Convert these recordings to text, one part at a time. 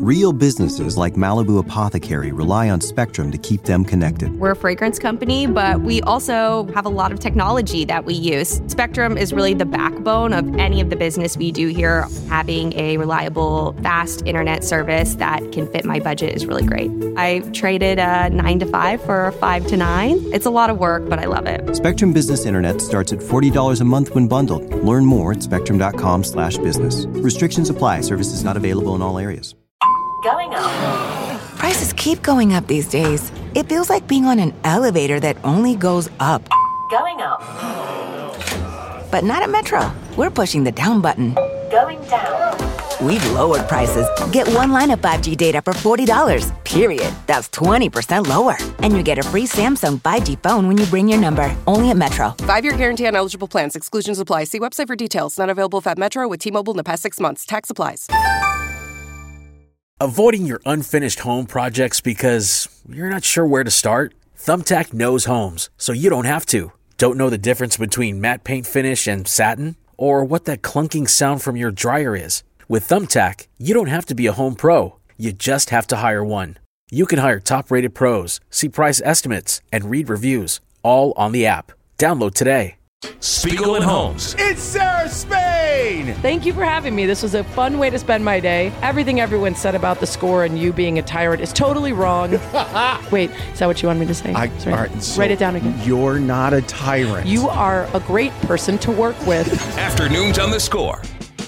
Real businesses like Malibu Apothecary rely on Spectrum to keep them connected. We're a fragrance company, but we also have a lot of technology that we use. Spectrum is really the backbone of any of the business we do here. Having a reliable, fast internet service that can fit my budget is really great. I traded a 9 to 5 for a 5 to 9. It's a lot of work, but I love it. Spectrum Business Internet starts at $40 a month when bundled. Learn more at spectrum.com/business. Restrictions apply. Services not available in all areas. Going up. Prices keep going up these days. It feels like being on an elevator that only goes up. Going up. But not at Metro. We're pushing the down button. Going down. We've lowered prices. Get one line of 5G data for $40, period. That's 20% lower. And you get a free Samsung 5G phone when you bring your number. Only at Metro. 5-year guarantee on eligible plans. Exclusions apply. See website for details. Not available at Metro with T-Mobile in the past 6 months. Tax applies. Avoiding your unfinished home projects because you're not sure where to start? Thumbtack knows homes, so you don't have to. Don't know the difference between matte paint finish and satin? Or what that clunking sound from your dryer is? With Thumbtack, you don't have to be a home pro. You just have to hire one. You can hire top-rated pros, see price estimates, and read reviews, all on the app. Download today. Spiegel and Holmes. It's Sarah Spain! Thank you for having me. This was a fun way to spend my day. Everything everyone said about the score and you being a tyrant is totally wrong. Wait, is that what you want me to say? All right, so write it down again. You're not a tyrant. You are a great person to work with. Afternoons on the Score.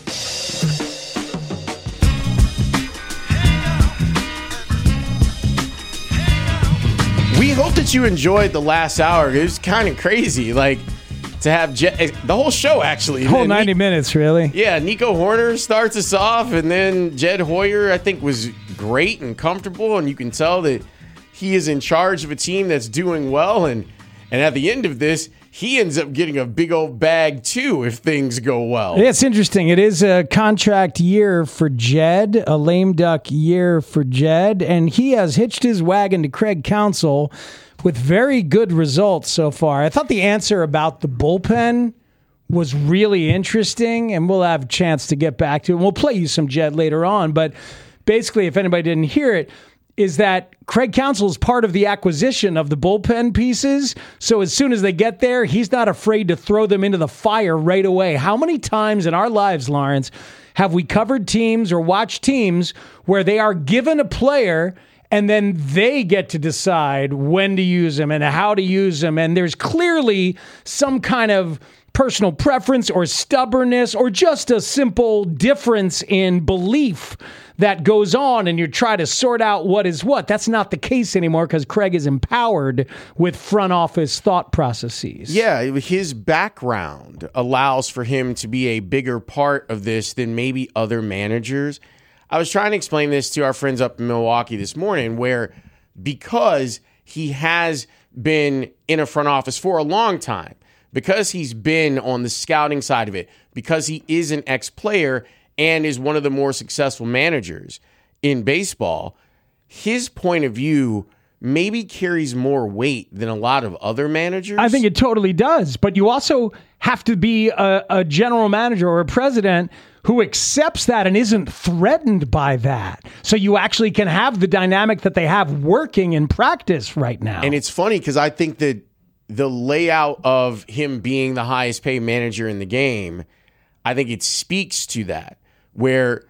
We hope that you enjoyed the last hour. It was kind of crazy, like, to have the whole show, actually. The whole 90 minutes, really. Yeah, Nico Horner starts us off, and then Jed Hoyer, I think, was great and comfortable, and you can tell that he is in charge of a team that's doing well, and at the end of this, he ends up getting a big old bag, too, if things go well. Yeah, it's interesting. It is a contract year for Jed, a lame duck year for Jed, and he has hitched his wagon to Craig Counsell with very good results so far. I thought the answer about the bullpen was really interesting, and we'll have a chance to get back to it. We'll play you some Jed later on, but basically, if anybody didn't hear it, is that Craig Counsell is part of the acquisition of the bullpen pieces. So as soon as they get there, he's not afraid to throw them into the fire right away. How many times in our lives, Lawrence, have we covered teams or watched teams where they are given a player and then they get to decide when to use them and how to use them? And there's clearly some kind of personal preference or stubbornness or just a simple difference in belief that goes on, and you try to sort out what is what. That's not the case anymore because Craig is empowered with front office thought processes. Yeah, his background allows for him to be a bigger part of this than maybe other managers. I was trying to explain this to our friends up in Milwaukee this morning, where because he has been in a front office for a long time, because he's been on the scouting side of it, because he is an ex-player and is one of the more successful managers in baseball, his point of view maybe carries more weight than a lot of other managers. I think it totally does. But you also have to be a general manager or a president who accepts that and isn't threatened by that. So you actually can have the dynamic that they have working in practice right now. And it's funny because I think that the layout of him being the highest paid manager in the game, I think it speaks to that, where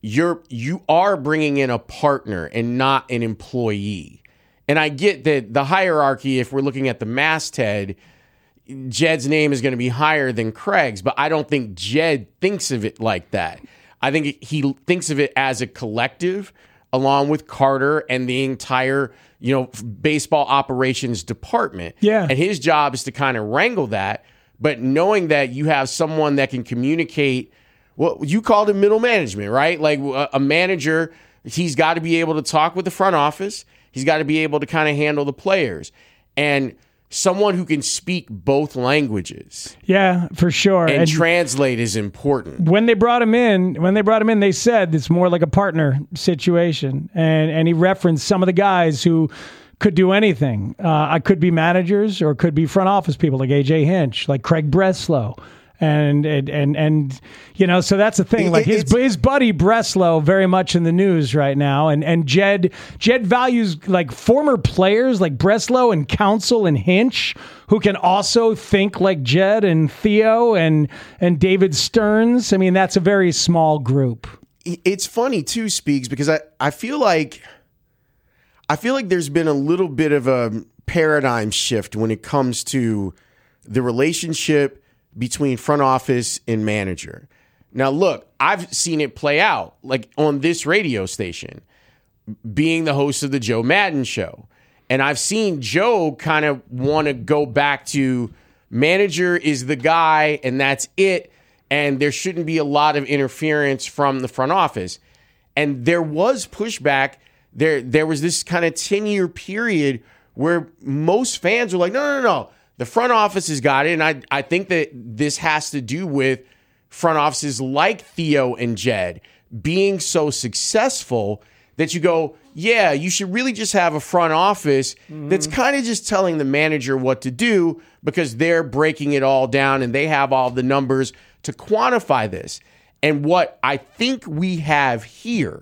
you are bringing in a partner and not an employee. And I get that the hierarchy, if we're looking at the masthead, Jed's name is going to be higher than Craig's, but I don't think Jed thinks of it like that. I think he thinks of it as a collective, along with Carter and the entire, baseball operations department. Yeah. And his job is to kind of wrangle that, but knowing that you have someone that can communicate. Well, you called it middle management, right? Like a manager, he's got to be able to talk with the front office. He's got to be able to kind of handle the players. And someone who can speak both languages. Yeah, for sure. And translate is important. When they brought him in, they said it's more like a partner situation. And he referenced some of the guys who could do anything. I could be managers or could be front office people like A.J. Hinch, like Craig Breslow. And so that's the thing. Like his buddy Breslow very much in the news right now, and Jed values like former players like Breslow and Counsell and Hinch, who can also think like Jed and Theo and David Stearns. I mean, that's a very small group. It's funny too, Speaks, because I feel like there's been a little bit of a paradigm shift when it comes to the relationship between front office and manager. Now, look, I've seen it play out, like on this radio station, being the host of the Joe Madden show. And I've seen Joe kind of want to go back to manager is the guy and that's it. And there shouldn't be a lot of interference from the front office. And there was pushback. There was this kind of 10-year period where most fans were like, no. The front office has got it, and I think that this has to do with front offices like Theo and Jed being so successful that you go, yeah, you should really just have a front office that's kind of just telling the manager what to do because they're breaking it all down and they have all the numbers to quantify this. And what I think we have here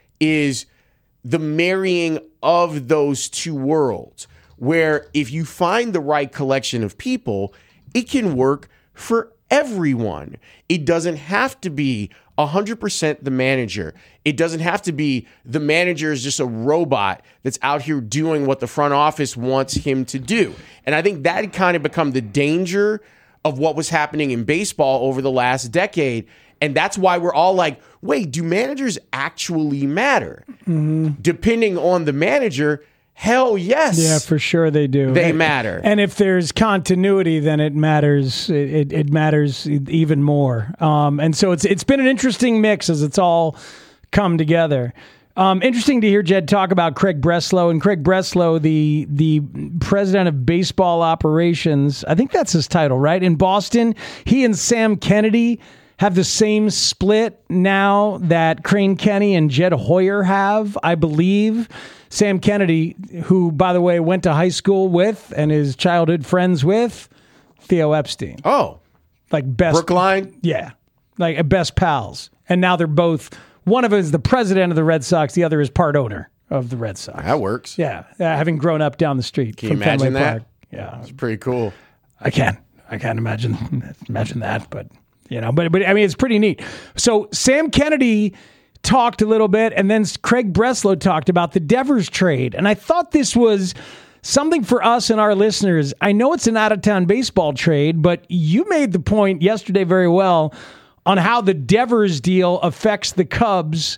is the marrying of those two worlds, where if you find the right collection of people, it can work for everyone. It doesn't have to be 100% the manager. It doesn't have to be the manager is just a robot that's out here doing what the front office wants him to do. And I think that had kind of become the danger of what was happening in baseball over the last decade. And that's why we're all like, wait, do managers actually matter? Depending on the manager, hell yes. Yeah, for sure they do. They matter. And if there's continuity, then it matters. It matters even more. And so it's been an interesting mix as it's all come together. Interesting to hear Jed talk about Craig Breslow. And Craig Breslow, the president of baseball operations, I think that's his title, right? In Boston, he and Sam Kennedy have the same split now that Crane Kenny and Jed Hoyer have, I believe. Sam Kennedy, who, by the way, went to high school with and is childhood friends with Theo Epstein. Oh. Like best. Brookline? Yeah. Like best pals. And now they're both, one of them is the president of the Red Sox, the other is part owner of the Red Sox. That works. Yeah. Having grown up down the street. Can you imagine Fenway that? Park. Yeah. It's pretty cool. I can't imagine that, but but I mean, it's pretty neat. So Sam Kennedy talked a little bit, and then Craig Breslow talked about the Devers trade. And I thought this was something for us and our listeners. I know it's an out-of-town baseball trade, but you made the point yesterday very well on how the Devers deal affects the Cubs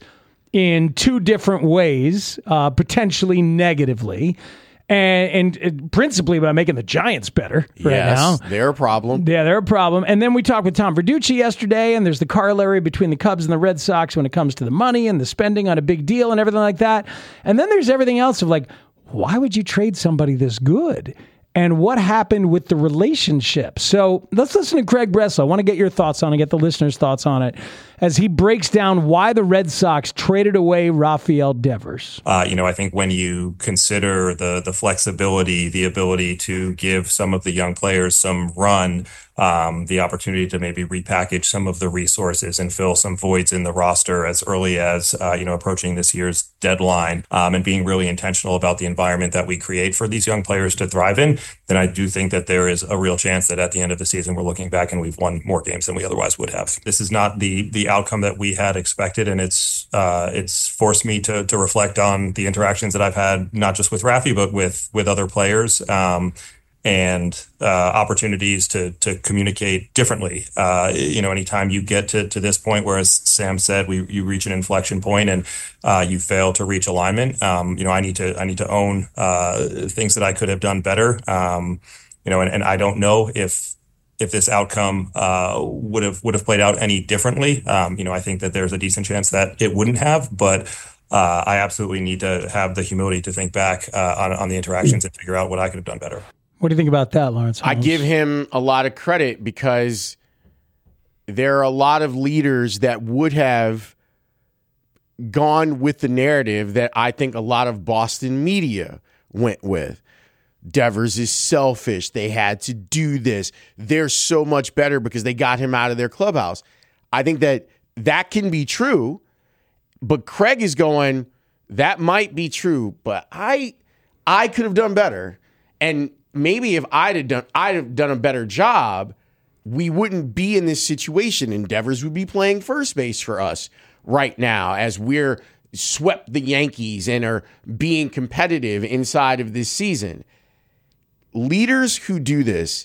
in two different ways, potentially negatively. And principally by making the Giants better right now. They're a problem. Yeah, they're a problem. And then we talked with Tom Verducci yesterday, and there's the corollary between the Cubs and the Red Sox when it comes to the money and the spending on a big deal and everything like that. And then there's everything else of like, why would you trade somebody this good? And what happened with the relationship? So let's listen to Craig Breslow. I want to get your thoughts on it, get the listeners' thoughts on it, as he breaks down why the Red Sox traded away Rafael Devers. I think when you consider the flexibility, the ability to give some of the young players some run, the opportunity to maybe repackage some of the resources and fill some voids in the roster as early as, approaching this year's deadline, and being really intentional about the environment that we create for these young players to thrive in, then I do think that there is a real chance that at the end of the season, we're looking back and we've won more games than we otherwise would have. This is not the outcome that we had expected, and it's forced me to reflect on the interactions that I've had, not just with Rafi, but with other players, and opportunities to communicate differently. Anytime you get to this point where, as Sam said, you reach an inflection point and you fail to reach alignment. I need to own things that I could have done better. And I don't know if this outcome would have played out any differently. I think that there's a decent chance that it wouldn't have, but I absolutely need to have the humility to think back on the interactions and figure out what I could have done better. What do you think about that, Lawrence Holmes? I give him a lot of credit because there are a lot of leaders that would have gone with the narrative that I think a lot of Boston media went with. Devers is selfish. They had to do this. They're so much better because they got him out of their clubhouse. I think that can be true, but Craig is going, that might be true, but I could have done better. And maybe if I'd have done a better job, we wouldn't be in this situation, and Devers would be playing first base for us right now as we're swept the Yankees and are being competitive inside of this season. Leaders who do this,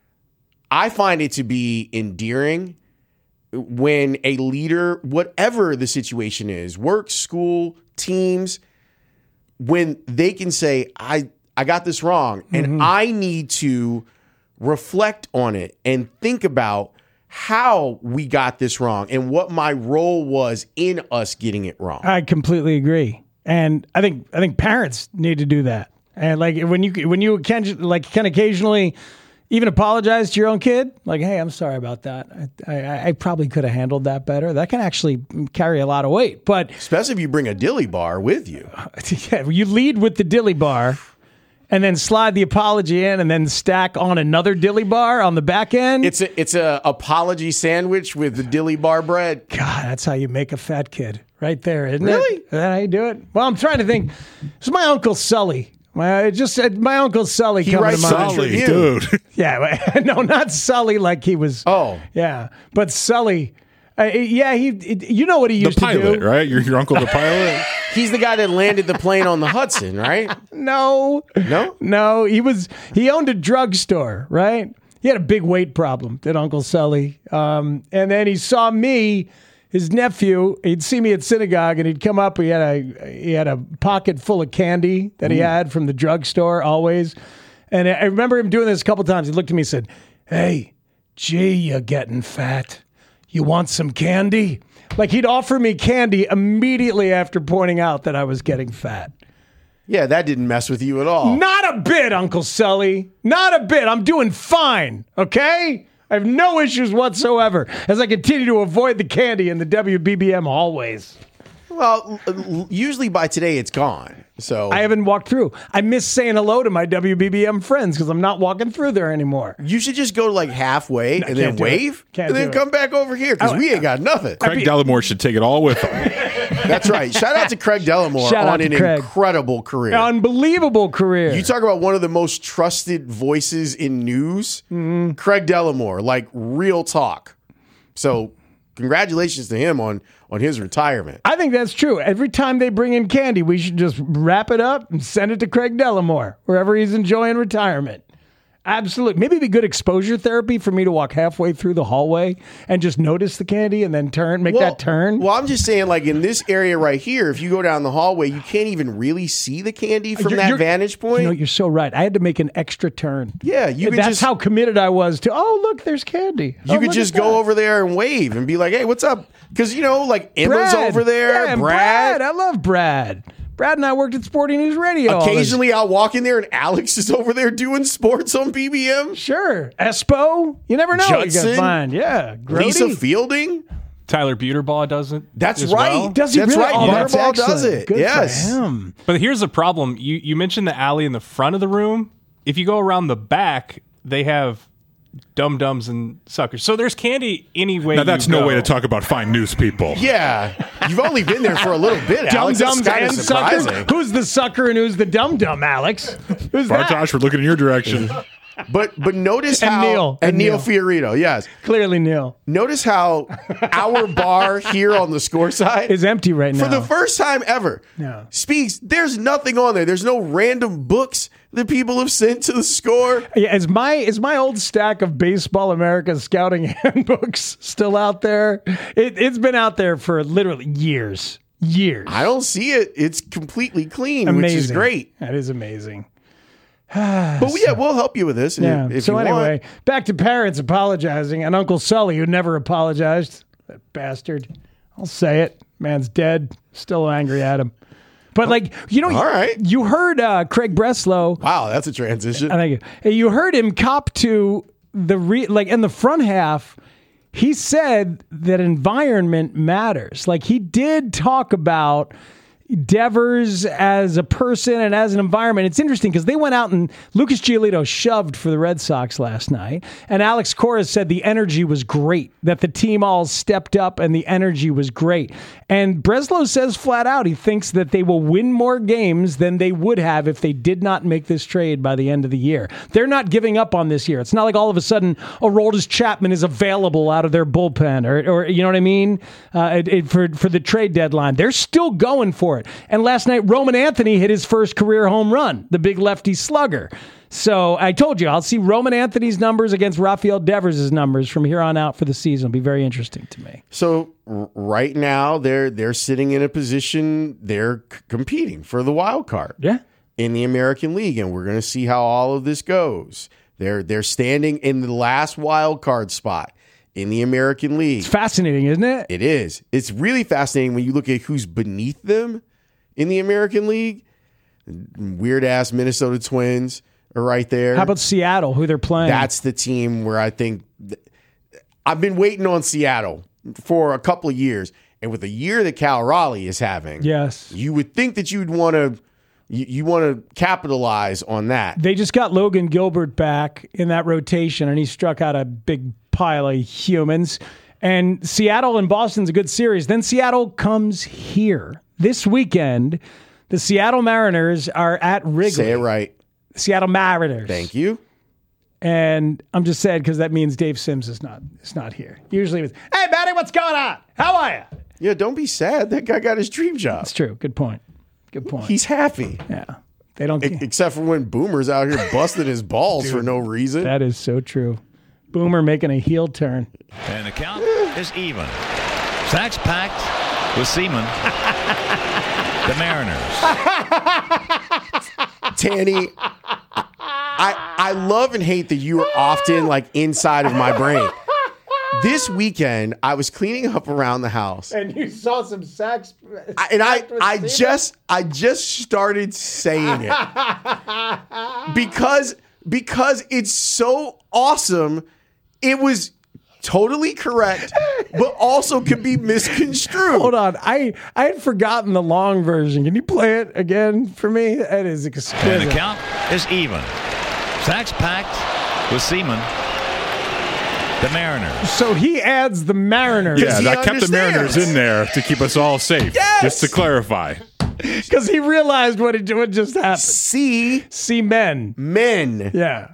I find it to be endearing when a leader, whatever the situation is, work, school, teams, when they can say, I got this wrong, and I need to reflect on it and think about how we got this wrong and what my role was in us getting it wrong. I completely agree. And I think parents need to do that. And like when you can occasionally even apologize to your own kid, like, hey, I'm sorry about that. I probably could have handled that better. That can actually carry a lot of weight. But especially if you bring a dilly bar with you. Yeah, you lead with the dilly bar and then slide the apology in and then stack on another dilly bar on the back end. It's a apology sandwich with the dilly bar bread. God, that's how you make a fat kid right there, isn't it? Really? Is that how you do it? Well, I'm trying to think. It's my Uncle Sully. I just said my Uncle Sully coming to mind. Sully, dude. Yeah, no, not Sully like he was. Oh. Yeah, but Sully. Yeah, you know what he used to do. The pilot, right? Your uncle, the pilot? He's the guy that landed the plane on the Hudson, right? No. He owned a drugstore, right? He had a big weight problem, did Uncle Sully. And then he saw me, his nephew. He'd see me at synagogue, and he'd come up. He had a pocket full of candy that he had from the drugstore always. And I remember him doing this a couple times. He looked at me and said, "Hey, gee, you're getting fat. You want some candy?" Like he'd offer me candy immediately after pointing out that I was getting fat. Yeah, that didn't mess with you at all. Not a bit, Uncle Sully. Not a bit. I'm doing fine, okay? I have no issues whatsoever as I continue to avoid the candy in the WBBM hallways. Well, usually by today it's gone. So I haven't walked through. I miss saying hello to my WBBM friends because I'm not walking through there anymore. You should just go to like halfway and then wave and then come back over here because we ain't got nothing. Craig Dellimore should take it all with him. That's right. Shout out to Craig Dellimore on an incredible career. Unbelievable career. You talk about one of the most trusted voices in news. Craig Dellimore, like real talk. So congratulations to him on his retirement. I think that's true. Every time they bring in candy, we should just wrap it up and send it to Craig Dellimore, wherever he's enjoying retirement. Absolutely. Maybe it'd be good exposure therapy for me to walk halfway through the hallway and just notice the candy and then make that turn. Well, I'm just saying, like in this area right here, if you go down the hallway, you can't even really see the candy from that vantage point. You know, you're so right. I had to make an extra turn. Yeah, that's how committed I was to, look, there's candy. You could just go over there and wave and be like, hey, what's up? Because, like Emma's over there. Yeah, Brad. I love Brad. Brad and I worked at Sporting News Radio. Occasionally I'll walk in there and Alex is over there doing sports on BBM. Sure. Espo. You never know what you're going to find. Yeah. Grody. Lisa Fielding. Tyler Buterbaugh does it. That's right. Well. Does he really? Right. Buterbaugh does it. Good yes. for him. But here's the problem. You mentioned the alley in the front of the room. If you go around the back, they have dum-dums and suckers. So there's candy anyway. Now that's no way to talk about fine news people. Yeah. You've only been there for a little bit, Alex. Dum-dums and suckers. Who's the sucker and who's the dum-dum, Alex? Who's that? Bartosh, we're looking in your direction. But notice how... And Neil Fiorito, yes. Clearly Neil. Notice how our bar here on the score side... is empty right now. For the first time ever. No. Speaks, there's nothing on there. There's no random books that people have sent to the score. Yeah, is my old stack of Baseball America scouting handbooks still out there? It's been out there for literally years. I don't see it. It's completely clean, amazing. Which is great. That is amazing. But we'll help you with this. Yeah. If so you anyway, want. back to parents apologizing and Uncle Sully who never apologized. That bastard. I'll say it. Man's dead. Still angry at him. But all right. You heard Craig Breslow. Wow, that's a transition. Thank you. You heard him cop to in the front half. He said that environment matters. Like he did talk about, Devers as a person and as an environment. It's interesting because they went out and Lucas Giolito shoved for the Red Sox last night. And Alex Cora said the energy was great, that the team all stepped up and the energy was great. And Breslow says flat out he thinks that they will win more games than they would have if they did not make this trade by the end of the year. They're not giving up on this year. It's not like all of a sudden Aroldis Chapman is available out of their bullpen or you know what I mean, for the trade deadline. They're still going for it. And last night, Roman Anthony hit his first career home run, the big lefty slugger. So I told you, I'll see Roman Anthony's numbers against Rafael Devers' numbers from here on out for the season. It'll be very interesting to me. So right now, they're sitting in a position, they're competing for the wild card in the American League, and we're going to see how all of this goes. They're standing in the last wild card spot in the American League. It's fascinating, isn't it? It is. It's really fascinating when you look at who's beneath them in the American League. Weird-ass Minnesota Twins are right there. How about Seattle, who they're playing? That's the team where I think I've been waiting on Seattle for a couple of years. And with the year that Cal Raleigh is having, yes, you would think that you'd want to you want to capitalize on that. They just got Logan Gilbert back in that rotation, and he struck out a big pile of humans. And Seattle and Boston's a good series. Then Seattle comes here. This weekend, the Seattle Mariners are at Wrigley. Say it right. Seattle Mariners. Thank you. And I'm just sad because that means Dave Sims is not here. Usually it's, hey, Matty, what's going on? How are you? Yeah, don't be sad. That guy got his dream job. That's true. Good point. Good point. He's happy. Yeah. They don't except for when Boomer's out here busting his balls Dude, for no reason. That is so true. Boomer making a heel turn. And the count is even. Sacks packed with Seaman. The Mariners. Tanny, I love and hate that you are often like inside of my brain. This weekend, I was cleaning up around the house, and you saw some sacks. I just started saying it because it's so awesome. It was totally correct, but also could be misconstrued. Hold on. I had forgotten the long version. Can you play it again for me? That is exquisite. And the count is even. Sacks packed with Seaman. The Mariners. So he adds the Mariners. Yeah, that kept the Mariners in there to keep us all safe. Yes! Just to clarify. Because he realized what just happened. See men. Men. Yeah.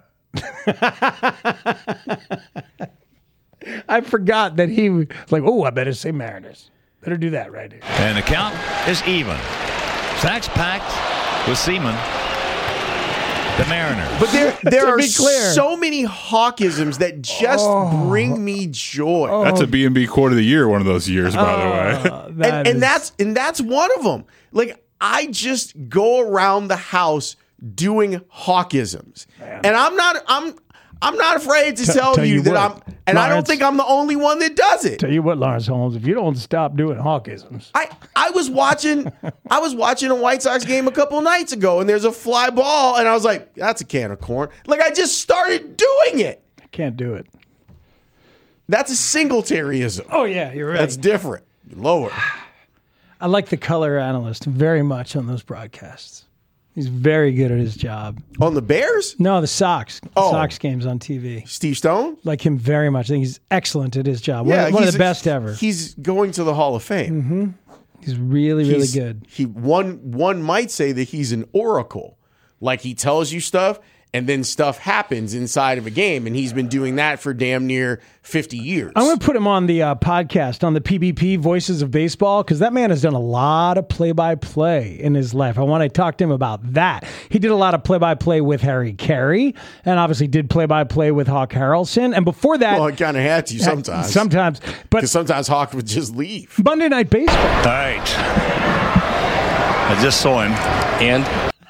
I forgot that he was like, oh, I better say Mariners. Better do that right here. And the count is even. Sacks packed with Seaman. The Mariners. But there are so many Hawkisms that just bring me joy. That's a B&B quote of the year, one of those years, by the way. And that's one of them. Like, I just go around the house doing Hawkisms. Man. And I'm not afraid to tell you that Lawrence, I don't think I'm the only one that does it. Tell you what, Lawrence Holmes, if you don't stop doing Hawkisms. I was watching a White Sox game a couple nights ago, and there's a fly ball, and I was like, that's a can of corn. Like, I just started doing it. I can't do it. That's a Singletaryism. Oh, yeah, you're right. That's different. Lower. I like the color analyst very much on those broadcasts. He's very good at his job. On the Bears? No, the Sox. Sox games on TV. Steve Stone? Like him very much. I think he's excellent at his job. Yeah, one of the best ever. He's going to the Hall of Fame. Mm-hmm. He's really good. One might say that he's an oracle. Like, he tells you stuff, and then stuff happens inside of a game, and he's been doing that for damn near 50 years. I'm going to put him on the podcast, on the PBP Voices of Baseball, because that man has done a lot of play-by-play in his life. I want to talk to him about that. He did a lot of play-by-play with Harry Carey, and obviously did play-by-play with Hawk Harrelson. And before that... Well, it kind of had to sometimes. Sometimes. Because sometimes Hawk would just leave. Monday Night Baseball. All right. I just saw him. And...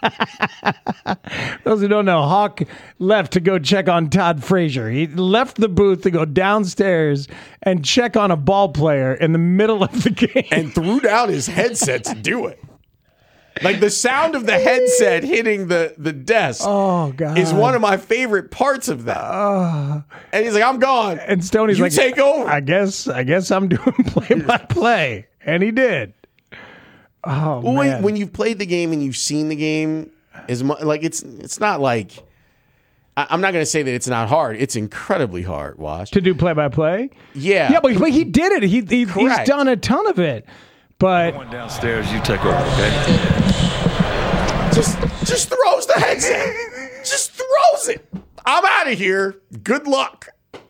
Those who don't know, Hawk left to go check on Todd Frazier. He left the booth to go downstairs and check on a ball player in the middle of the game. And threw down his headset to do it. Like, the sound of the headset hitting the desk is one of my favorite parts of that. And he's like, I'm gone. And Stoney's like, take over. I guess I'm doing play-by-play. And he did. Oh, Well, man. when you've played the game and you've seen the game, it's not like I'm not going to say that it's not hard. It's incredibly hard, Wash. To do play-by-play? Yeah. Yeah, but he did it. He's Correct. done a ton of it. But Going downstairs, you take over, okay? Just throws the headset. Just throws it. I'm out of here. Good luck.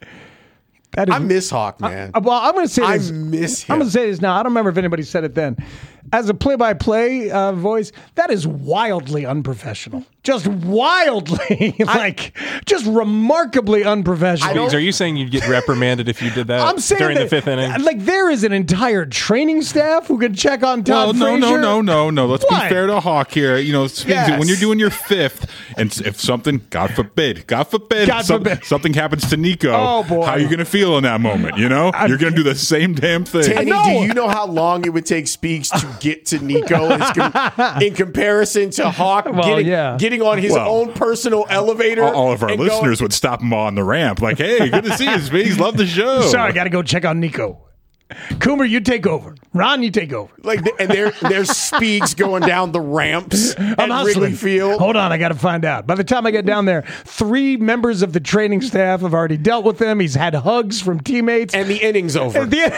I miss Hawk, man. Well, I'm going to say this. I miss him. I'm going to say this now. I don't remember if anybody said it then. As a play-by-play voice, that is wildly unprofessional. Just wildly, just remarkably unprofessional. Are you saying you'd get reprimanded if you did that I'm saying during that, the fifth inning? Like, there is an entire training staff who can check on Todd Frazier. No. Let's What? be fair to Hawk here. You know, when you're doing your fifth, and if something, God forbid, something happens to Nico, Oh, boy. how are you going to feel in that moment? You know, you're going to do the same damn thing. Tanny, do you know how long it would take Speaks to get to Nico in comparison to Hawk getting on his own personal elevator? All of our and listeners would stop him on the ramp, like, "Hey, good to see you, Speaks. Love the show." Sorry, I got to go check on Nico. Coomer, you take over. Ron, you take over. And there's Speaks going down the ramps at hustling. Wrigley Field. Hold on, I got to find out. By the time I get down there, 3 members of the training staff have already dealt with him. He's had hugs from teammates. And the inning's over.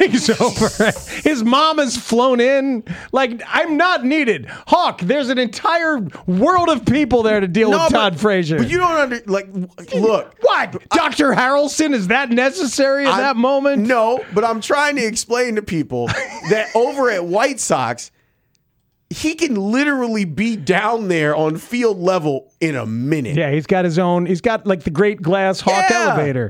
His mom has flown in. Like, I'm not needed. Hawk, there's an entire world of people there to deal with Todd Frazier. But you don't look. What? Dr. Harrelson, is that necessary in that moment? No, but I'm trying to explain to people that over at White Sox, he can literally be down there on field level in a minute. Yeah, he's got his own. He's got like the great glass Hawk elevator.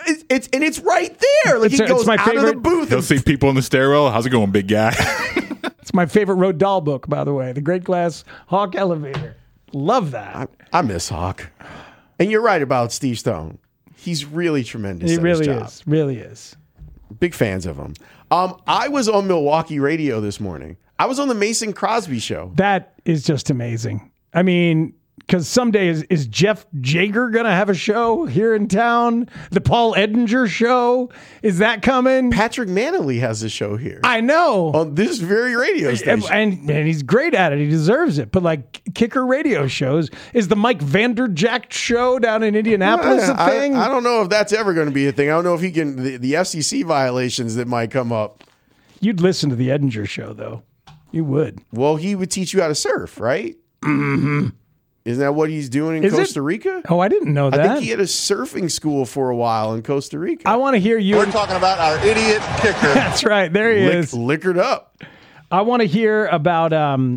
It's right there. Like, he goes my out favorite. of the booth. He'll see people in the stairwell. How's it going, big guy? It's my favorite Roald Dahl book, by the way. The Great Glass Hawk Elevator. Love that. I miss Hawk. And you're right about Steve Stone. He's really tremendous. He at really his job. is. Really is. Big fans of him. I was on Milwaukee radio this morning. I was on the Mason Crosby show. That is just amazing. I mean, because someday is Jeff Jager going to have a show here in town? The Paul Edinger show? Is that coming? Patrick Manley has a show here. I know. On this very radio station. And he's great at it. He deserves it. But like kicker radio shows, is the Mike Vanderjagt show down in Indianapolis a thing? I don't know if that's ever going to be a thing. I don't know if he can, the FCC violations that might come up. You'd listen to the Edinger show, though. You would. Well, he would teach you how to surf, right? Mm-hmm. Isn't that what he's doing in Costa Rica? Oh, I didn't know that. I think he had a surfing school for a while in Costa Rica. I want to hear you. We're talking about our idiot kicker. That's right. There he is. Liquored up. I want to hear about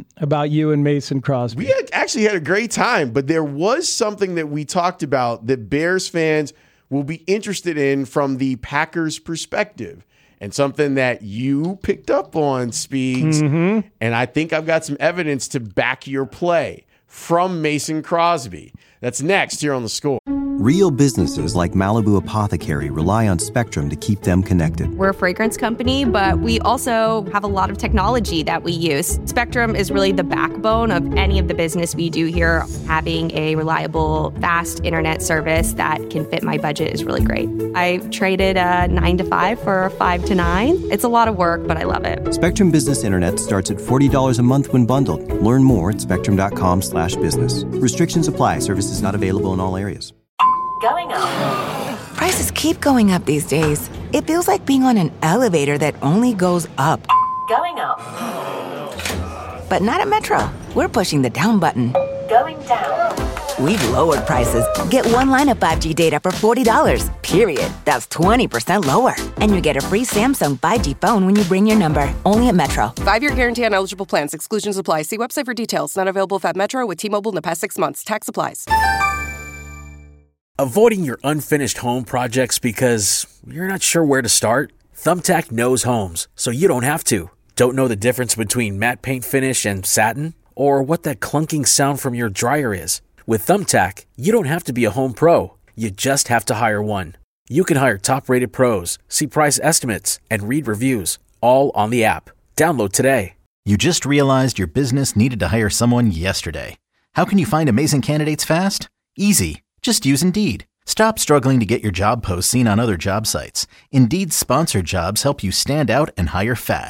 you and Mason Crosby. We actually had a great time, but there was something that we talked about that Bears fans will be interested in from the Packers' perspective. And something that you picked up on, Speeds. Mm-hmm. And I think I've got some evidence to back your play from Mason Crosby. That's next here on The Score. Real businesses like Malibu Apothecary rely on Spectrum to keep them connected. We're a fragrance company, but we also have a lot of technology that we use. Spectrum is really the backbone of any of the business we do here. Having a reliable, fast internet service that can fit my budget is really great. I traded a 9 to 5 for a 5 to 9. It's a lot of work, but I love it. Spectrum Business Internet starts at $40 a month when bundled. Learn more at spectrum.com/business. Restrictions apply. Services not available in all areas. Going up. Prices keep going up these days. It feels like being on an elevator that only goes up. Going up. But not at Metro. We're pushing the down button. Going down. We've lowered prices. Get one line of 5G data for $40, period. That's 20% lower. And you get a free Samsung 5G phone when you bring your number. Only at Metro. 5-year guarantee on eligible plans. Exclusions apply. See website for details. Not available at Metro with T-Mobile in the past 6 months. Tax applies. Avoiding your unfinished home projects because you're not sure where to start? Thumbtack knows homes, so you don't have to. Don't know the difference between matte paint finish and satin? Or what that clunking sound from your dryer is? With Thumbtack, you don't have to be a home pro. You just have to hire one. You can hire top-rated pros, see price estimates, and read reviews, all on the app. Download today. You just realized your business needed to hire someone yesterday. How can you find amazing candidates fast? Easy. Just use Indeed. Stop struggling to get your job posts seen on other job sites. Indeed's sponsored jobs help you stand out and hire fast.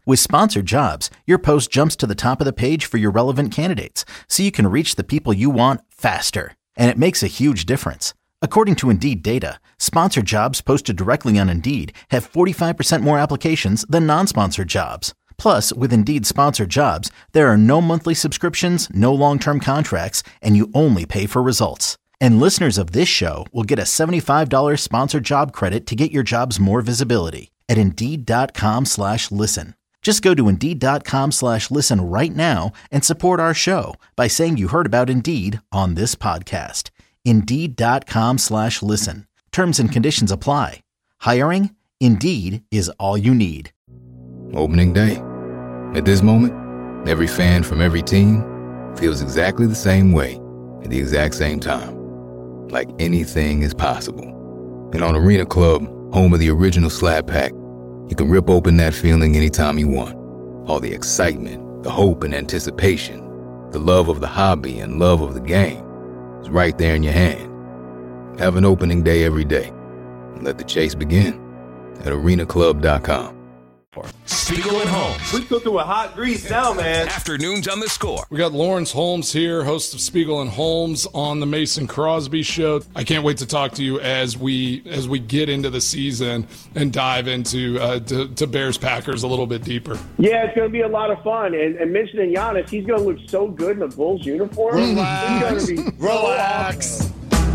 With Sponsored Jobs, your post jumps to the top of the page for your relevant candidates, so you can reach the people you want faster. And it makes a huge difference. According to Indeed data, sponsored jobs posted directly on Indeed have 45% more applications than non-sponsored jobs. Plus, with Indeed Sponsored Jobs, there are no monthly subscriptions, no long-term contracts, and you only pay for results. And listeners of this show will get a $75 sponsored job credit to get your jobs more visibility at Indeed.com/listen. Just go to Indeed.com/listen right now and support our show by saying you heard about Indeed on this podcast. Indeed.com/listen. Terms and conditions apply. Hiring? Indeed is all you need. Opening day. At this moment, every fan from every team feels exactly the same way at the exact same time. Like anything is possible. And on Arena Club, home of the original Slab Pack, you can rip open that feeling anytime you want. All the excitement, the hope and anticipation, the love of the hobby and love of the game is right there in your hand. Have an opening day every day. And let the chase begin at arenaclub.com. Spiegel and Holmes. We cooking with hot grease now, man. Afternoons on the Score. We got Lawrence Holmes here, host of Spiegel and Holmes on the Mason Crosby Show. I can't wait to talk to you as we get into the season and dive into to Bears Packers a little bit deeper. Yeah, it's going to be a lot of fun. And mentioning Giannis, he's going to look so good in the Bulls uniform. Relax. He's going to be Relax.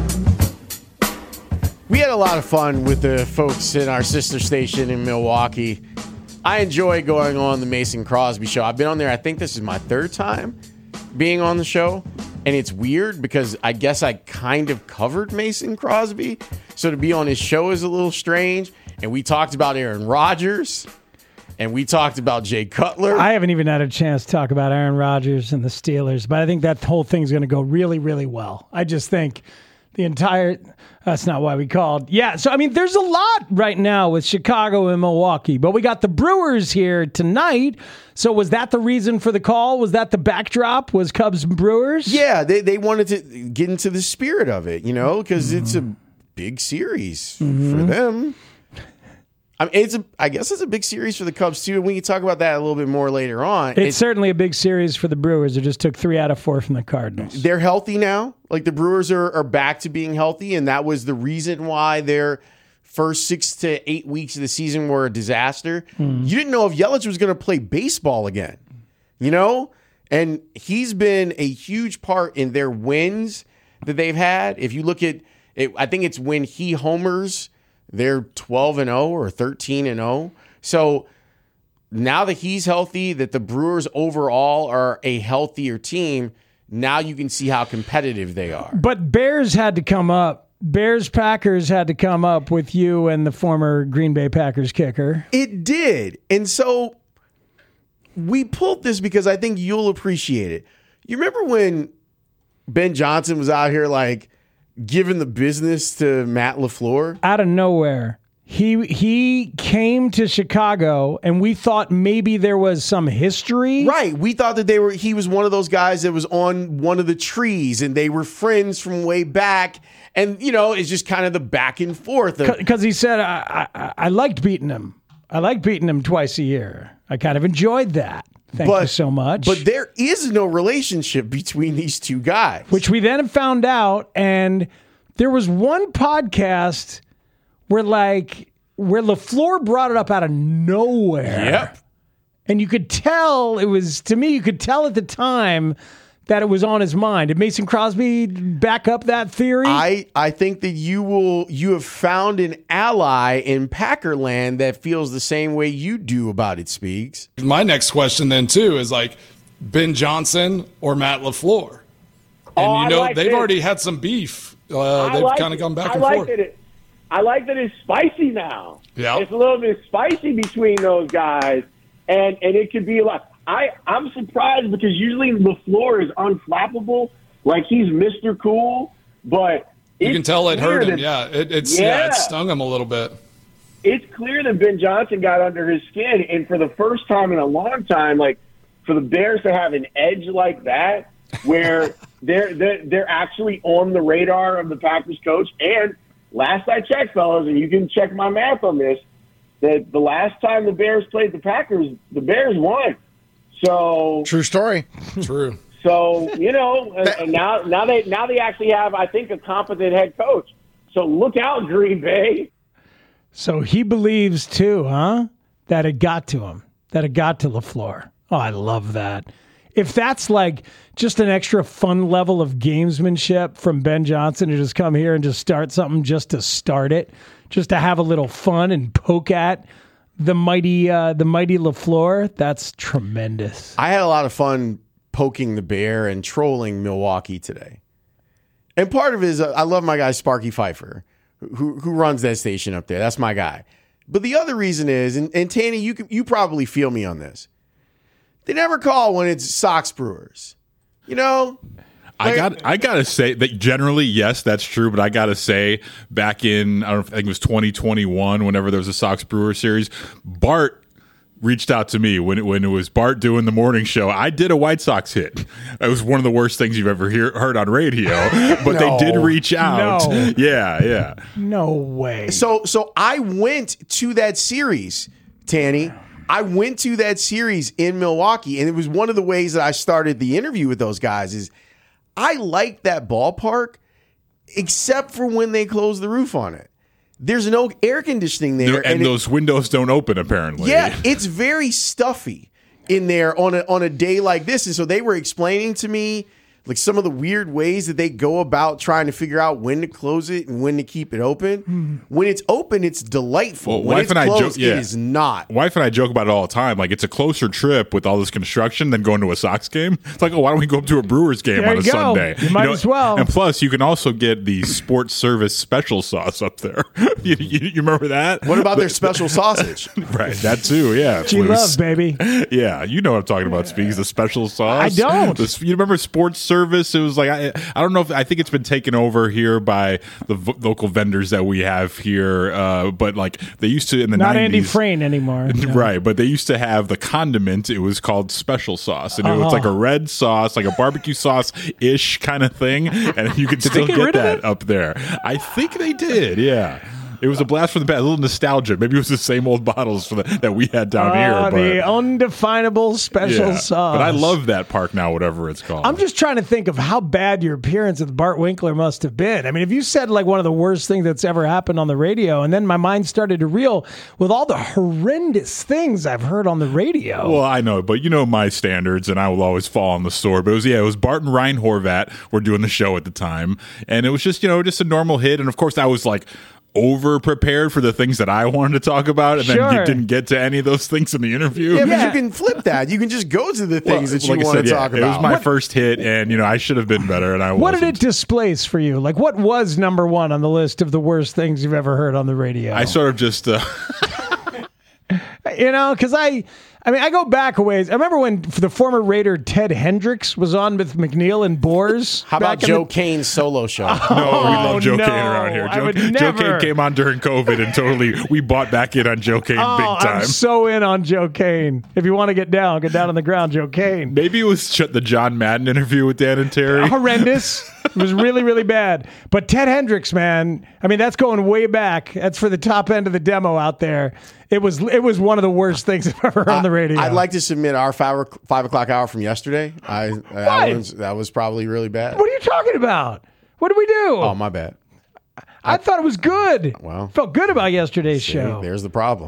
We had a lot of fun with the folks in our sister station in Milwaukee. I enjoy going on the Mason Crosby Show. I've been on there, I think this is my third time being on the show. And it's weird because I guess I kind of covered Mason Crosby. So to be on his show is a little strange. And we talked about Aaron Rodgers. And we talked about Jay Cutler. I haven't even had a chance to talk about Aaron Rodgers and the Steelers. But I think that whole thing's going to go really, really well. I just think the entire... That's not why we called. Yeah, so, I mean, there's a lot right now with Chicago and Milwaukee, but we got the Brewers here tonight. So was that the reason for the call? Was that the backdrop? Was Cubs and Brewers? Yeah, they wanted to get into the spirit of it, because it's a big series for them. I mean, I guess it's a big series for the Cubs, too. And we can talk about that a little bit more later on. It's certainly a big series for the Brewers. It just took 3 out of 4 from the Cardinals. They're healthy now. Like, the Brewers are back to being healthy, and that was the reason why their first 6 to 8 weeks of the season were a disaster. You didn't know if Yelich was going to play baseball again, And he's been a huge part in their wins that they've had. If you look at it, I think it's when he homers, they're 12-0 or 13-0. So now that he's healthy, that the Brewers overall are a healthier team, now you can see how competitive they are. But Packers had to come up with you and the former Green Bay Packers kicker. It did. And so we pulled this because I think you'll appreciate it. You remember when Ben Johnson was out here giving the business to Matt LaFleur? Out of nowhere. He came to Chicago, and we thought maybe there was some history. Right. We thought that he was one of those guys that was on one of the trees, and they were friends from way back. And, it's just kind of the back and forth. Because he said, I liked beating him. I liked beating him twice a year. I kind of enjoyed that. Thank you so much. But there is no relationship between these two guys. Which we then found out, and there was one podcast where LaFleur brought it up out of nowhere. Yep. And you could tell you could tell at the time that it was on his mind. Did Mason Crosby back up that theory? I think that you have found an ally in Packerland that feels the same way you do about it, Speaks. My next question then, too, is Ben Johnson or Matt LaFleur? And, they've already had some beef. They've kind of gone back and forth. I like that it's spicy now. Yeah, it's a little bit spicy between those guys, and it could be a lot. I'm surprised because usually LaFleur is unflappable, he's Mr. Cool, but you can tell it hurt him. It stung him a little bit. It's clear that Ben Johnson got under his skin, and for the first time in a long time, for the Bears to have an edge like that, where they're actually on the radar of the Packers coach. And last I checked, fellas, and you can check my math on this, that the last time the Bears played the Packers, the Bears won. So true story. True. So and now they actually have, I think, a competent head coach. So look out, Green Bay. So he believes too, huh? That it got to him. That it got to LaFleur. Oh, I love that. If that's like just an extra fun level of gamesmanship from Ben Johnson to just come here and just start something just to start it, just to have a little fun and poke at the mighty LaFleur, that's tremendous. I had a lot of fun poking the bear and trolling Milwaukee today. And part of it is I love my guy Sparky Pfeiffer, who runs that station up there. That's my guy. But the other reason is, and Tanny, you probably feel me on this. They never call when it's Sox Brewers. I gotta say that generally, yes, that's true. But I gotta say, back in I think it was 2021, whenever there was a Sox Brewer series, Bart reached out to me when it was Bart doing the morning show. I did a White Sox hit. It was one of the worst things you've ever heard on radio, but they did reach out. No. Yeah. No way. So I went to that series, Tanny. I went to that series in Milwaukee, and it was one of the ways that I started the interview with those guys is I like that ballpark, except for when they close the roof on it. There's no air conditioning there. And those windows don't open, apparently. Yeah, it's very stuffy in there on a day like this. And so they were explaining to me like some of the weird ways that they go about trying to figure out when to close it and when to keep it open. When it's open, it's delightful. When it's closed, it is not. Wife and I joke about it all the time. Like, it's a closer trip with all this construction than going to a Sox game. It's like, why don't we go up to a Brewers game on a Sunday? You might as well. And plus, you can also get the Sports Service special sauce up there. you remember that? What about their special sausage? Right, that too, yeah. G-Love, baby. Yeah, you know what I'm talking about, Speaks. The special sauce. I don't. You remember Sports Service? It was like, I don't know if, I think it's been taken over here by the local vendors that we have here, but like they used to in the 90s. Not Andy Frayne anymore. No. Right, but they used to have the condiment. It was called special sauce, and it was like a red sauce, like a barbecue sauce-ish kind of thing, and you could still get that up there. I think they did, yeah. It was a blast from the past, a little nostalgia. Maybe it was the same old bottles that we had down here. But, the undefinable special sauce. But I love that park now, whatever it's called. I'm just trying to think of how bad your appearance with Bart Winkler must have been. I mean, if you said like one of the worst things that's ever happened on the radio, and then my mind started to reel with all the horrendous things I've heard on the radio. Well, I know, but you know my standards, and I will always fall on the sword. But it was Bart and Ryan Horvat were doing the show at the time, and it was just a normal hit. And of course, I was like over prepared for the things that I wanted to talk about, and then you didn't get to any of those things in the interview. Yeah, but you can flip that. You can just go to the things that you want to talk about. It was my first hit, and I should have been better, and I wasn't. What did it displace for you? Like, what was number one on the list of the worst things you've ever heard on the radio? I sort of just, because I go back a ways. I remember when the former Raider Ted Hendricks was on with McNeil and Boers. How about Joe Kane's solo show? No, we love Joe Kane around here. Joe Kane came on during COVID, and we bought back in on Joe Kane big time. I'm so in on Joe Kane. If you want to get down on the ground, Joe Kane. Maybe it was the John Madden interview with Dan and Terry. Horrendous. It was really, really bad. But Ted Hendricks, man, I mean, that's going way back. That's for the top end of the demo out there. It was one of the worst things I've ever heard on the radio. I'd like to submit our 5 o'clock hour from yesterday. That was probably really bad. What are you talking about? What did we do? Oh, my bad. I thought it was good. Well, felt good about yesterday's show. There's the problem.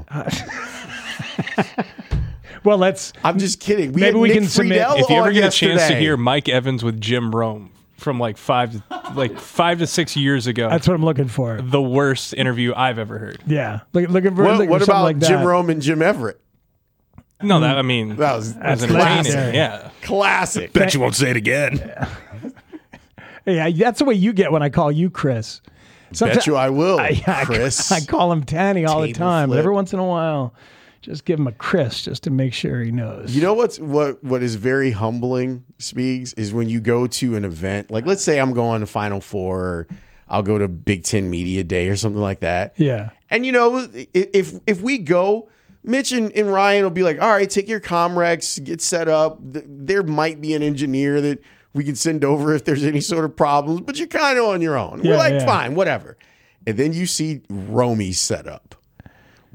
Well, I'm just kidding. Maybe we can submit. If you ever get a chance to hear Mike Evans with Jim Rome from like 5 to 6 years ago, that's what I'm looking for. The worst interview I've ever heard. Yeah, looking for. What about like Jim Rome and Jim Everett? No, that was entertaining. Yeah, classic. Bet you won't say it again. Yeah, that's the way you get when I call you Chris. Bet you I will, Chris. I call him Tanny all the time, but every once in a while, just give him a Chris just to make sure he knows. You know what is very humbling, Speaks, is when you go to an event. Like, let's say I'm going to Final Four, or I'll go to Big Ten Media Day or something like that. Yeah. And, if we go, Mitch and Ryan will be like, all right, take your Comrex, get set up. There might be an engineer that we can send over if there's any sort of problems, but you're kind of on your own. We're like, fine, whatever. And then you see Romy's set up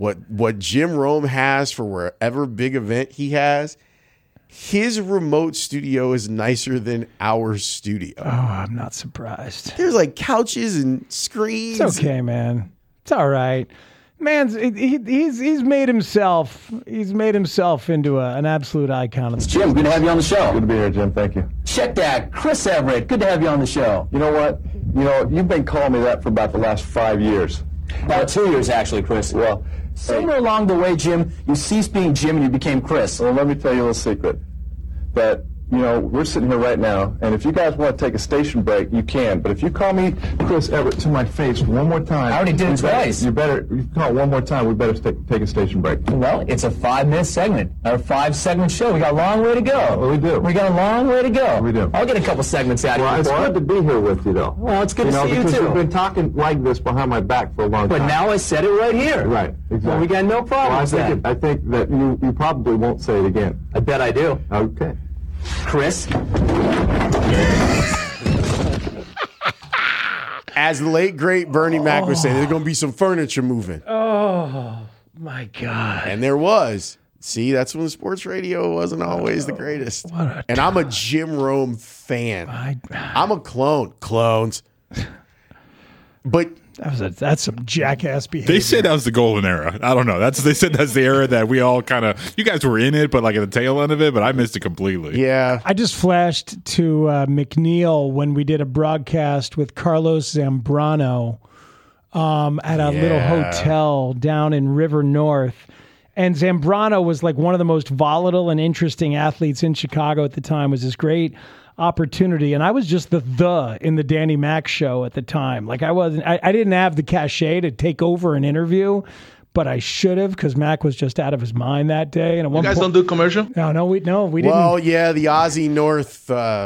what Jim Rome has for wherever big event he has, his remote studio is nicer than our studio. Oh, I'm not surprised. There's like couches and screens. It's okay, man. It's all right. Man's he's made himself into an absolute icon. Jim, good to have you on the show. Good to be here, Jim. Thank you. Check that. Chris Everett, good to have you on the show. You know what? You've been calling me that for about the last 5 years. About 2 years, actually, Chris. Well, somewhere along the way, Jim, you ceased being Jim and you became Chris. Well, let me tell you a little secret. That, we're sitting here right now, and if you guys want to take a station break, you can. But if you call me Chris Everett to my face one more time... I already did it twice. You call it one more time, we better take a station break. Well, it's a 5-minute segment, or a 5-segment show. We got a long way to go. Well, we do. We got a long way to go. We do. I'll get a couple segments out of you. Well, it's good to be here with you, though. Well, it's good to see you, because too. you've been talking like this behind my back for a long time. But now I said it right here. Right, exactly. Well, we got no problem with that. I think that you probably won't say it again. I bet I do. Okay. Chris? As the late, great Bernie Mac was saying, there's going to be some furniture moving. Oh, my God. And there was. See, that's when sports radio wasn't always the greatest. And I'm a Jim Rome fan. I'm a clone. Clones. But that's some jackass behavior. They said that was the golden era. I don't know. They said that's the era that we all kind of, you guys were in it, but like at the tail end of it, but I missed it completely. Yeah. I just flashed to McNeil when we did a broadcast with Carlos Zambrano at a little hotel down in River North. And Zambrano was like one of the most volatile and interesting athletes in Chicago at the time. It was this great opportunity, and I was just the in the Danny Mac show at the time. Like I didn't have the cachet to take over an interview, but I should have, because Mac was just out of his mind that day. And at one guys point, don't do commercial? No, we didn't. Well, yeah, the Ozzie North.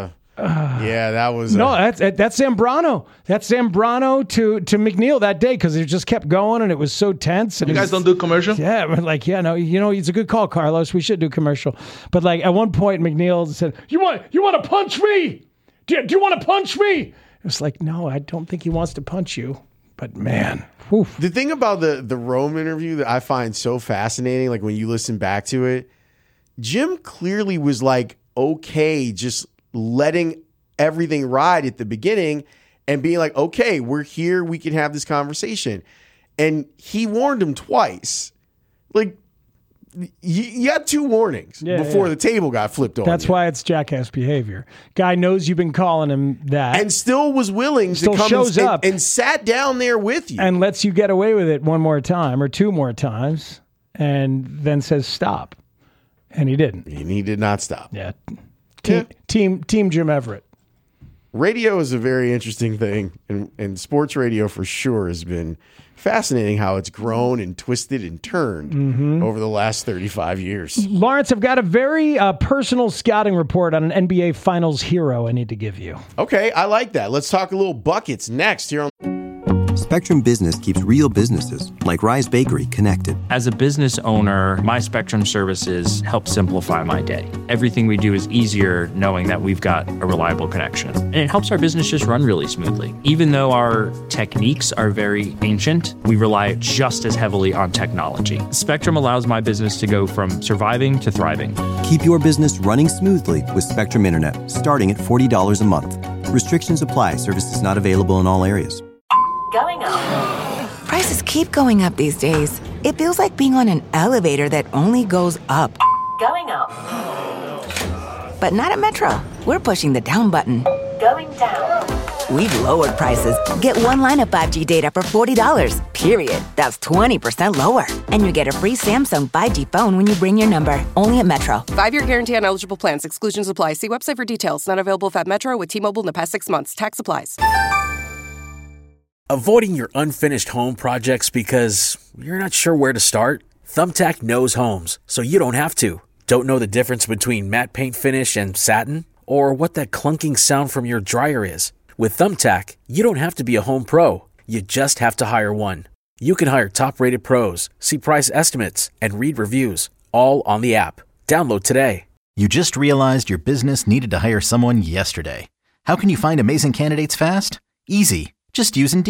That was that's Zambrano. That's Zambrano to McNeil that day, because it just kept going and it was so tense. And you guys don't do commercial? Yeah, it's a good call, Carlos. We should do commercial. But like at one point, McNeil said, "You want to punch me? Do you want to punch me?" It was like, no, I don't think he wants to punch you. But man, whew. The thing about the Rome interview that I find so fascinating, like when you listen back to it, Jim clearly was like okay, just letting everything ride at the beginning and being like, okay, we're here, we can have this conversation. And he warned him twice. Like, you got 2 warnings before the table got flipped over. That's why it's jackass behavior. Guy knows you've been calling him that. And still was willing to come shows up and sat down there with you. And lets you get away with it one more time or 2 more times and then says stop. And he didn't. And he did not stop. Yeah. Team Jim Everett. Radio is a very interesting thing, and sports radio for sure has been fascinating how it's grown and twisted and turned over the last 35 years. Lawrence, I've got a very personal scouting report on an NBA Finals hero I need to give you. Okay, I like that. Let's talk a little buckets next here on Spectrum Business keeps real businesses, like Rise Bakery, connected. As a business owner, my Spectrum services help simplify my day. Everything we do is easier knowing that we've got a reliable connection. And it helps our business just run really smoothly. Even though our techniques are very ancient, we rely just as heavily on technology. Spectrum allows my business to go from surviving to thriving. Keep your business running smoothly with Spectrum Internet, starting at $40 a month. Restrictions apply. Services not available in all areas. Going up. Prices keep going up these days. It feels like being on an elevator that only goes up. Going up. But not at Metro. We're pushing the down button. Going down. We've lowered prices. Get one line of 5G data for $40, period. That's 20% lower. And you get a free Samsung 5G phone when you bring your number. Only at Metro. 5-year guarantee on eligible plans. Exclusions apply. See website for details. Not available at Metro with T-Mobile in the past 6 months. Tax applies. Avoiding your unfinished home projects because you're not sure where to start? Thumbtack knows homes, so you don't have to. Don't know the difference between matte paint finish and satin? Or what that clunking sound from your dryer is? With Thumbtack, you don't have to be a home pro. You just have to hire one. You can hire top-rated pros, see price estimates, and read reviews, all on the app. Download today. You just realized your business needed to hire someone yesterday. How can you find amazing candidates fast? Easy. Just use Indeed.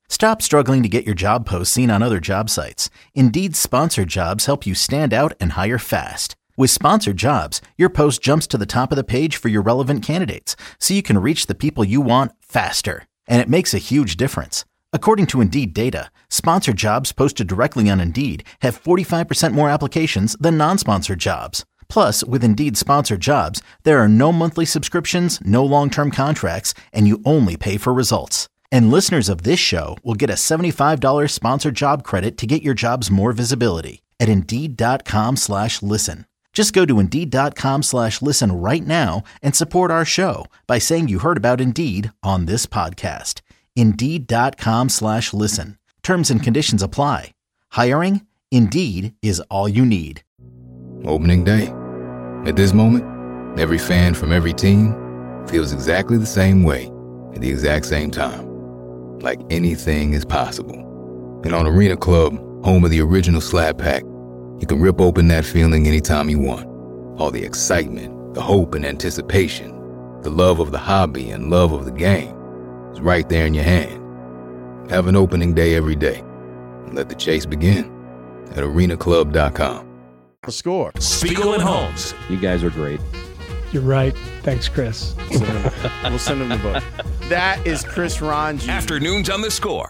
Stop struggling to get your job post seen on other job sites. Indeed's sponsored jobs help you stand out and hire fast. With sponsored jobs, your post jumps to the top of the page for your relevant candidates, so you can reach the people you want faster. And it makes a huge difference. According to Indeed data, sponsored jobs posted directly on Indeed have 45% more applications than non-sponsored jobs. Plus, with Indeed sponsored jobs, there are no monthly subscriptions, no long-term contracts, and you only pay for results. And listeners of this show will get a $75 sponsored job credit to get your jobs more visibility at Indeed.com/listen. Just go to Indeed.com/listen right now and support our show by saying you heard about Indeed on this podcast. Indeed.com/listen. Terms and conditions apply. Hiring? Indeed is all you need. Opening day. At this moment, every fan from every team feels exactly the same way at the exact same time. Like anything is possible. And on Arena Club, home of the original Slab Pack, you can rip open that feeling anytime you want. All the excitement, the hope and anticipation, the love of the hobby and love of the game is right there in your hand. Have an opening day every day. And let the chase begin at arenaclub.com. The score. Spiegel and Holmes. You guys are great. You're right. Thanks, Chris. We'll send him the book. That is Chris Ranji. Afternoons on The Score.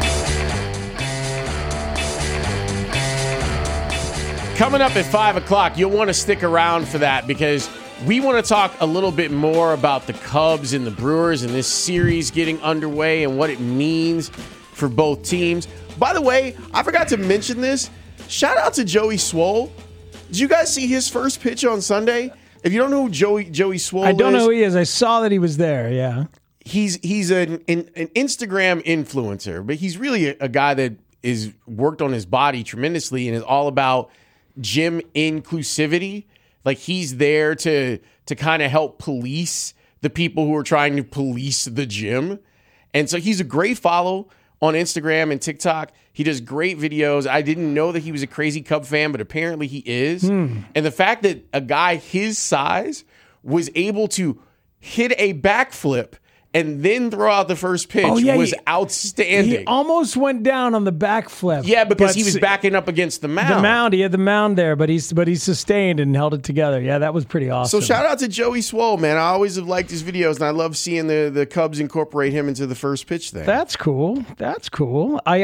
Coming up at 5 o'clock, you'll want to stick around for that because we want to talk a little bit more about the Cubs and the Brewers and this series getting underway and what it means for both teams. By the way, I forgot to mention this. Shout out to Joey Swoll. Did you guys see his first pitch on Sunday? If you don't know who Joey Swoll is. I don't know who he is. I saw that he was there, yeah. He's an Instagram influencer, but he's really a guy that is worked on his body tremendously and is all about gym inclusivity. Like he's there to kind of help police the people who are trying to police the gym. And so he's a great follow on Instagram and TikTok. He does great videos. I didn't know that he was a crazy Cub fan, but apparently he is. And the fact that a guy his size was able to hit a backflip and then throw out the first pitch was outstanding. He almost went down on the backflip. Yeah, because he was backing up against the mound. The mound, he had the mound there, but he sustained and held it together. Yeah, that was pretty awesome. So shout out to Joey Swoll, man. I always have liked his videos, and I love seeing the Cubs incorporate him into the first pitch thing. That's cool. That's cool. I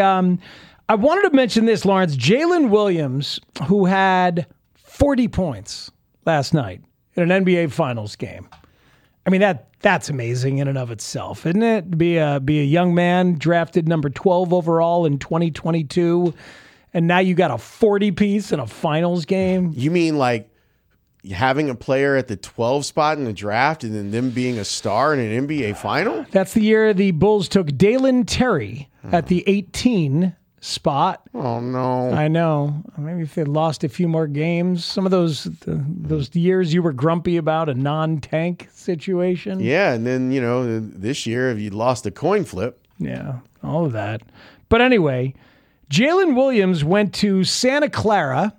wanted to mention this, Lawrence. Jalen Williams, who had 40 points last night in an NBA Finals game. I mean, that's amazing in and of itself, isn't it? Be a young man drafted number 12 overall in 2022, and now you got a 40-piece in a finals game? You mean like having a player at the 12 spot in the draft and then them being a star in an NBA final? That's the year the Bulls took Dalen Terry at the 18 spot. Oh, no. I know. Maybe if they lost a few more games. Some of those years you were grumpy about, a non-tank situation. Yeah, and then, this year, if you lost a coin flip. Yeah, all of that. But anyway, Jalen Williams went to Santa Clara,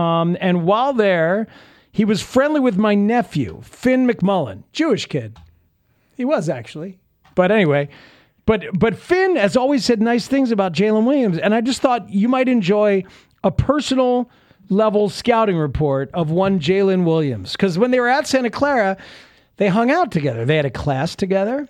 and while there, he was friendly with my nephew, Finn McMullen, Jewish kid. He was, actually. But anyway... But Finn has always said nice things about Jalen Williams, and I just thought you might enjoy a personal level scouting report of one Jalen Williams. Because when they were at Santa Clara, they hung out together. They had a class together,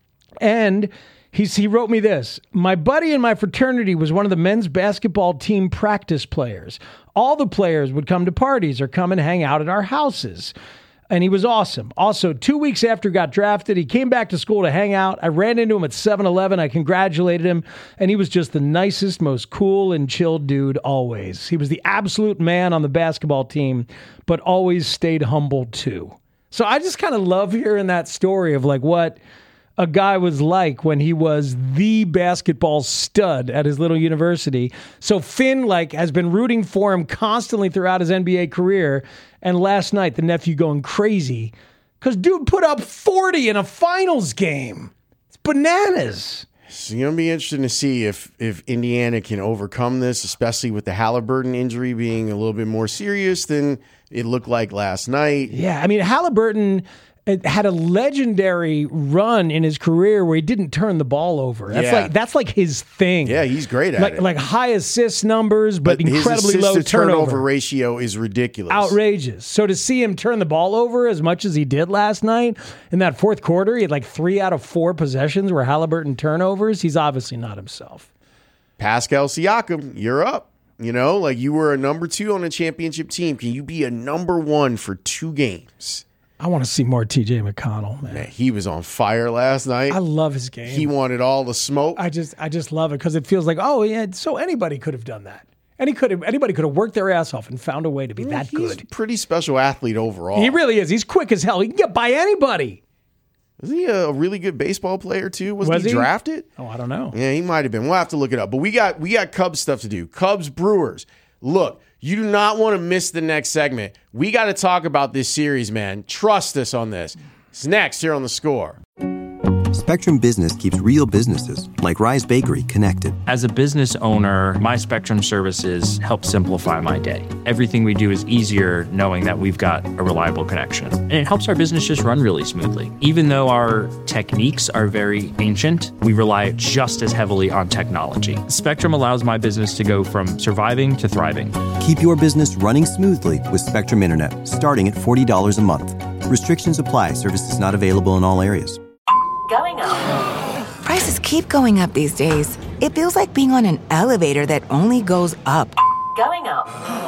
and he wrote me this. My buddy in my fraternity was one of the men's basketball team practice players. All the players would come to parties or come and hang out at our houses. And he was awesome. Also, 2 weeks after he got drafted, he came back to school to hang out. I ran into him at 7-Eleven. I congratulated him. And he was just the nicest, most cool and chilled dude always. He was the absolute man on the basketball team, but always stayed humble too. So I just kind of love hearing that story of like what a guy was like when he was the basketball stud at his little university. So Finn has been rooting for him constantly throughout his NBA career. And last night, the nephew going crazy because dude put up 40 in a finals game. It's bananas. It's going to be interesting to see if Indiana can overcome this, especially with the Halliburton injury being a little bit more serious than it looked like last night. Yeah, I mean, Halliburton, had a legendary run in his career where he didn't turn the ball over. That's like his thing. Yeah, he's great at it. Like high assist numbers, but incredibly his low turnover ratio is ridiculous. Outrageous. So to see him turn the ball over as much as he did last night in that fourth quarter, he had like 3 out of 4 possessions were Halliburton turnovers. He's obviously not himself. Pascal Siakam, you're up. You know, like you were a number 2 on a championship team. Can you be a number 1 for 2 games? I want to see more TJ McConnell, man. He was on fire last night. I love his game. He wanted all the smoke. I just love it because it feels like, oh yeah, so anybody could have done that. Anybody could have worked their ass off and found a way to be that good. He's a pretty special athlete overall. He really is. He's quick as hell. He can get by anybody. Isn't he a really good baseball player too? Was he drafted? Oh, I don't know. Yeah, he might have been. We'll have to look it up. But we got Cubs stuff to do. Cubs Brewers. Look, you do not want to miss the next segment. We got to talk about this series, man. Trust us on this. It's next here on The Score. Spectrum Business keeps real businesses, like Rise Bakery, connected. As a business owner, my Spectrum services help simplify my day. Everything we do is easier knowing that we've got a reliable connection. And it helps our business just run really smoothly. Even though our techniques are very ancient, we rely just as heavily on technology. Spectrum allows my business to go from surviving to thriving. Keep your business running smoothly with Spectrum Internet, starting at $40 a month. Restrictions apply. Services not available in all areas. Going up. Prices keep going up these days. It feels like being on an elevator that only goes up. Going up.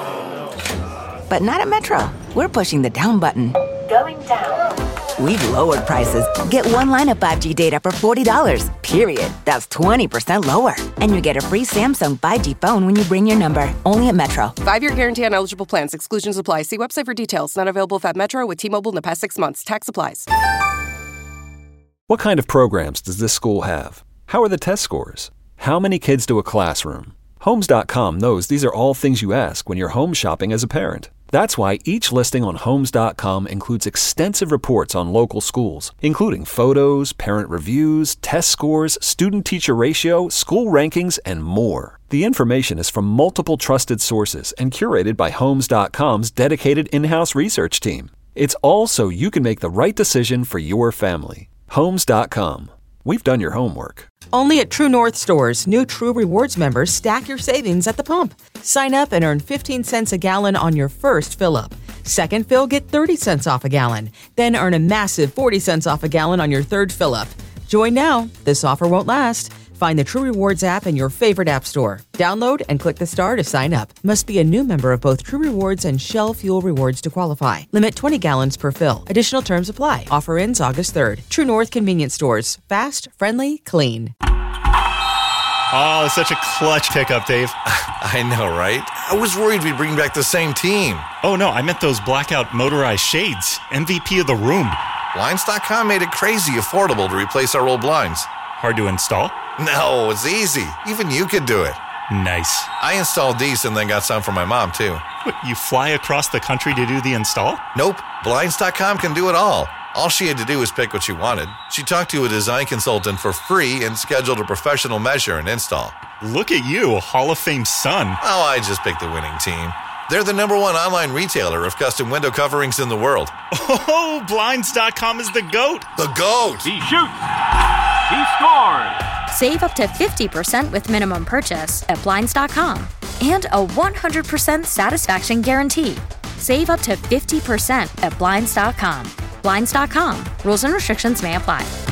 But not at Metro. We're pushing the down button. Going down. We've lowered prices. Get one line of 5G data for $40, period. That's 20% lower. And you get a free Samsung 5G phone when you bring your number. Only at Metro. 5-year guarantee on eligible plans. Exclusions apply. See website for details. Not available at Metro with T-Mobile in the past 6 months. Tax applies. What kind of programs does this school have? How are the test scores? How many kids do a classroom? Homes.com knows these are all things you ask when you're home shopping as a parent. That's why each listing on Homes.com includes extensive reports on local schools, including photos, parent reviews, test scores, student-teacher ratio, school rankings, and more. The information is from multiple trusted sources and curated by Homes.com's dedicated in-house research team. It's all so you can make the right decision for your family. Homes.com. We've done your homework. Only at True North stores, new True Rewards members stack your savings at the pump. Sign up and earn 15 cents a gallon on your first fill-up. Second fill, get 30 cents off a gallon. Then earn a massive 40 cents off a gallon on your third fill-up. Join now. This offer won't last. Find the True Rewards app in your favorite app store. Download and click the star to sign up. Must be a new member of both True Rewards and Shell Fuel Rewards to qualify. Limit 20 gallons per fill. Additional terms apply. Offer ends August 3rd. True North Convenience Stores. Fast, friendly, clean. Oh, it's such a clutch pickup, Dave. I know, right? I was worried we'd bring back the same team. Oh, no, I meant those blackout motorized shades. MVP of the room. Blinds.com made it crazy affordable to replace our old blinds. Hard to install? No, it's easy. Even you could do it. Nice. I installed these and then got some for my mom, too. What, you fly across the country to do the install? Nope. Blinds.com can do it all. All she had to do was pick what she wanted. She talked to a design consultant for free and scheduled a professional measure and install. Look at you, a Hall of Fame son. Oh, I just picked the winning team. They're the #1 online retailer of custom window coverings in the world. Oh, Blinds.com is the GOAT. The GOAT! He shoots. He scored. Save up to 50% with minimum purchase at Blinds.com. And a 100% satisfaction guarantee. Save up to 50% at Blinds.com. Blinds.com. Rules and restrictions may apply.